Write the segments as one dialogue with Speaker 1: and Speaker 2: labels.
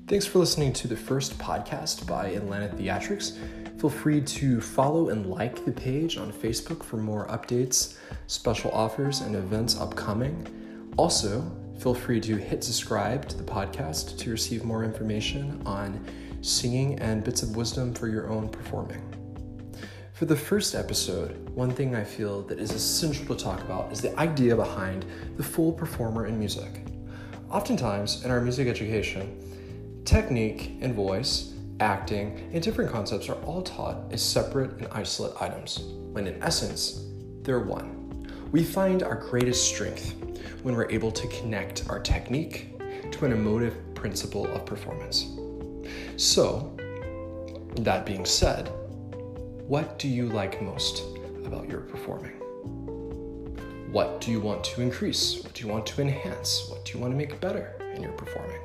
Speaker 1: Thanks for listening to the first podcast by Atlanta Theatrics. Feel free to follow and like the page on Facebook for more updates, special offers, and events upcoming. Also, feel free to hit subscribe to the podcast to receive more information on singing and bits of wisdom for your own performing. For the first episode, one thing I feel that is essential to talk about is the idea behind the full performer in music. Oftentimes, in our music education, technique and voice, acting, and different concepts are all taught as separate and isolate items, when in essence, they're one. We find our greatest strength when we're able to connect our technique to an emotive principle of performance. So, that being said, what do you like most about your performing? What do you want to increase? What do you want to enhance? What do you want to make better in your performing?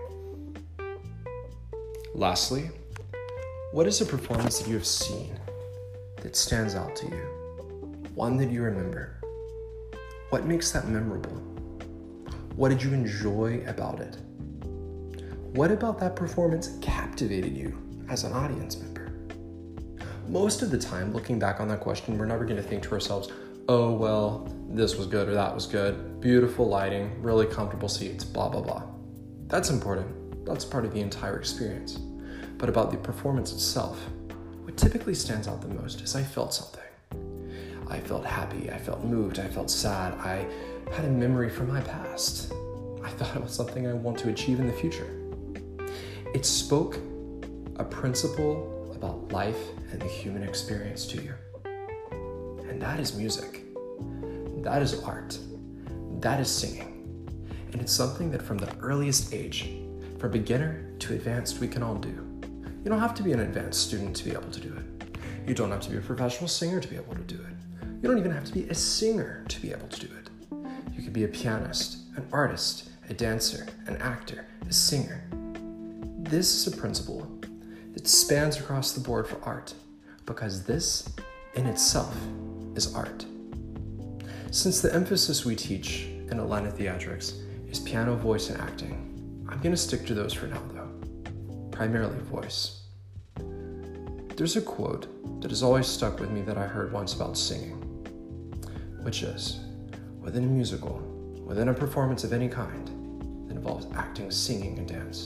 Speaker 1: Lastly, what is a performance that you have seen that stands out to you? One that you remember. What makes that memorable? What did you enjoy about it? What about that performance captivated you as an audience member? Most of the time, looking back on that question, we're never going to think to ourselves, oh, well, this was good or that was good, beautiful lighting, really comfortable seats, blah, blah, blah. That's important. That's part of the entire experience. But about the performance itself, what typically stands out the most is I felt something. I felt happy, I felt moved, I felt sad, I had a memory from my past. I thought it was something I want to achieve in the future. It spoke a principle about life and the human experience to you. And that is music. That is art. That is singing. And it's something that from the earliest age, from beginner to advanced, we can all do. You don't have to be an advanced student to be able to do it. You don't have to be a professional singer to be able to do it. You don't even have to be a singer to be able to do it. You could be a pianist, an artist, a dancer, an actor, a singer. This is a principle that spans across the board for art, because this in itself is art. Since the emphasis we teach in Atlanta Theatrics is piano, voice, and acting, I'm going to stick to those for now though, primarily voice. There's a quote that has always stuck with me that I heard once about singing, which is, within a musical, within a performance of any kind that involves acting, singing, and dance,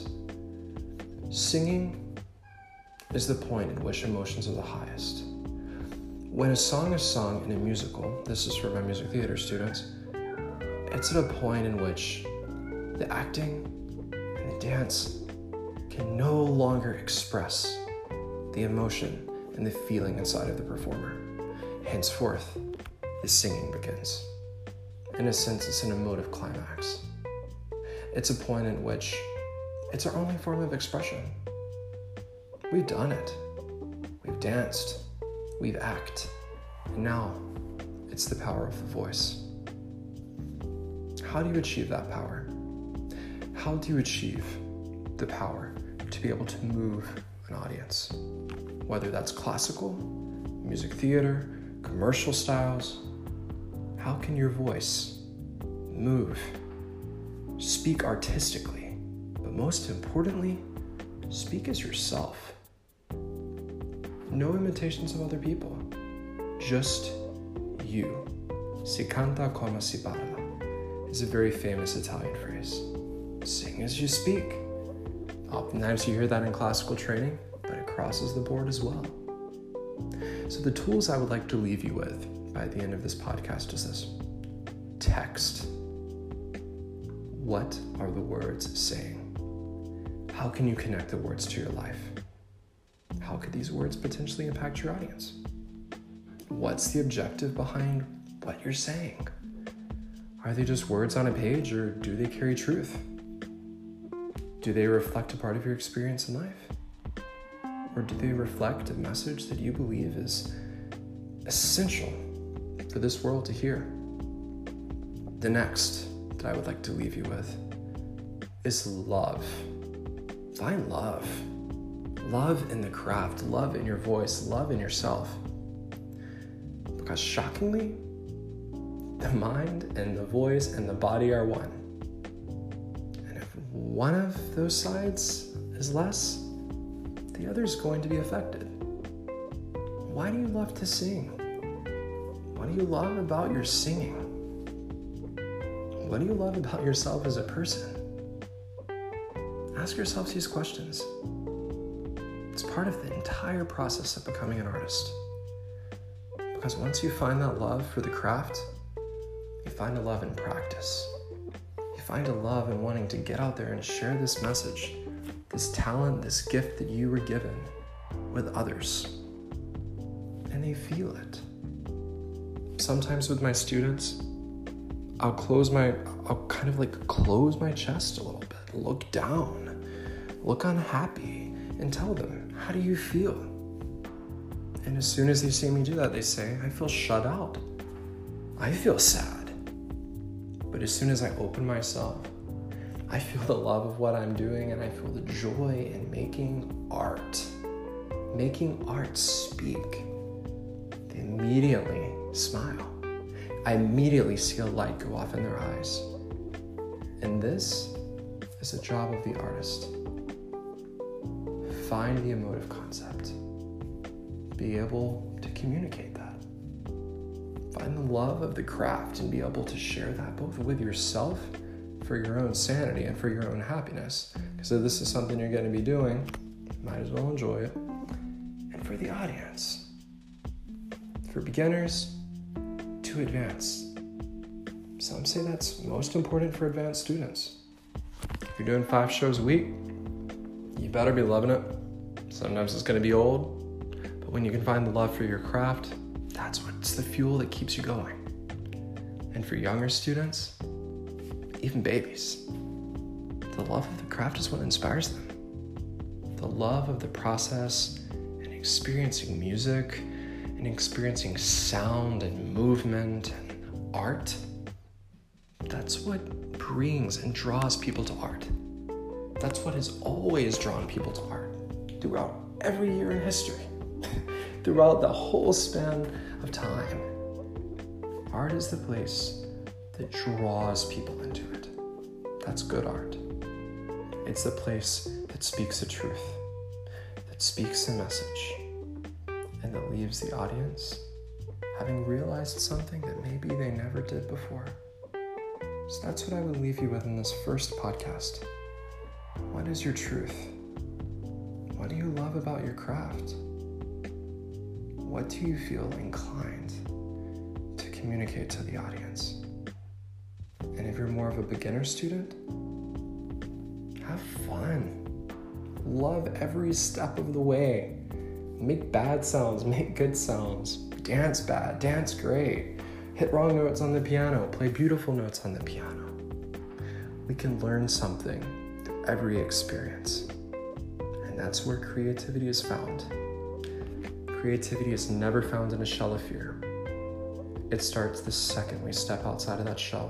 Speaker 1: singing is the point at which emotions are the highest. When a song is sung in a musical, this is for my music theater students, it's at a point in which the acting and the dance can no longer express the emotion and the feeling inside of the performer. Henceforth, the singing begins. In a sense, it's an emotive climax. It's a point in which it's our only form of expression. We've done it. We've danced. We've acted. And now, it's the power of the voice. How do you achieve that power? How do you achieve the power to be able to move an audience? Whether that's classical, music theater, commercial styles, how can your voice move, speak artistically, but most importantly, speak as yourself? No imitations of other people, just you. Si canta come si parla is a very famous Italian phrase. Sing as you speak. Oftentimes you hear that in classical training, but it crosses the board as well. So the tools I would like to leave you with by the end of this podcast is this. Text. What are the words saying? How can you connect the words to your life? How could these words potentially impact your audience? What's the objective behind what you're saying? Are they just words on a page, or do they carry truth? Do they reflect a part of your experience in life? Or do they reflect a message that you believe is essential for this world to hear? The next that I would like to leave you with is love. Find love. Love in the craft, love in your voice, love in yourself. Because shockingly, the mind and the voice and the body are one. And if one of those sides is less, the other's going to be affected. Why do you love to sing? What do you love about your singing? What do you love about yourself as a person? Ask yourself these questions. It's part of the entire process of becoming an artist. Because once you find that love for the craft, you find a love in practice. You find a love in wanting to get out there and share this message, this talent, this gift that you were given with others. And they feel it. Sometimes with my students, I'll close my chest a little bit, look down, look unhappy, and tell them, how do you feel? And as soon as they see me do that, they say, I feel shut out. I feel sad. But as soon as I open myself, I feel the love of what I'm doing, and I feel the joy in making art. Making art speak. They immediately smile. I immediately see a light go off in their eyes. And this is a job of the artist. Find the emotive concept. Be able to communicate that. Find the love of the craft and be able to share that both with yourself for your own sanity and for your own happiness. Because if this is something you're going to be doing, might as well enjoy it. And for the audience. For beginners to advanced. Some say that's most important for advanced students. If you're doing 5 shows a week, you better be loving it. Sometimes it's going to be old. But when you can find the love for your craft, that's what's the fuel that keeps you going. And for younger students, even babies, the love of the craft is what inspires them. The love of the process and experiencing music and experiencing sound and movement and art, that's what brings and draws people to art. That's what has always drawn people to art throughout every year in history. Throughout the whole span of time, art is the place that draws people into it. That's good art. It's the place that speaks the truth, that speaks a message, and that leaves the audience having realized something that maybe they never did before. So that's what I would leave you with in this first podcast. What is your truth? What do you love about your craft? What do you feel inclined to communicate to the audience? And if you're more of a beginner student, have fun. Love every step of the way. Make bad sounds, make good sounds. Dance bad, dance great. Hit wrong notes on the piano, play beautiful notes on the piano. We can learn something through every experience. And that's where creativity is found. Creativity is never found in a shell of fear. It starts the second we step outside of that shell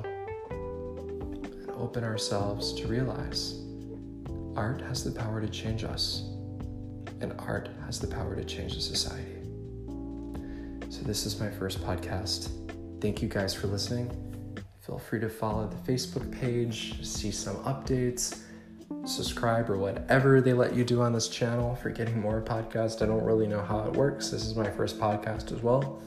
Speaker 1: and open ourselves to realize art has the power to change us, and art has the power to change a society. So this is my first podcast. Thank you guys for listening. Feel free to follow the Facebook page, see some updates, subscribe or whatever they let you do on this channel for getting more podcasts. I don't really know how it works. This is my first podcast as well.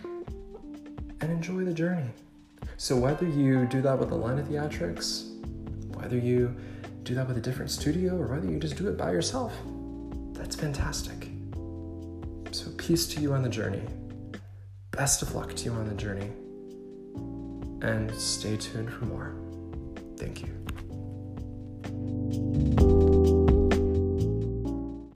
Speaker 1: And enjoy the journey. So whether you do that with Alina Theatrics, whether you do that with a different studio, or whether you just do it by yourself, that's fantastic. So peace to you on the journey. Best of luck to you on the journey. And stay tuned for more. Thank you.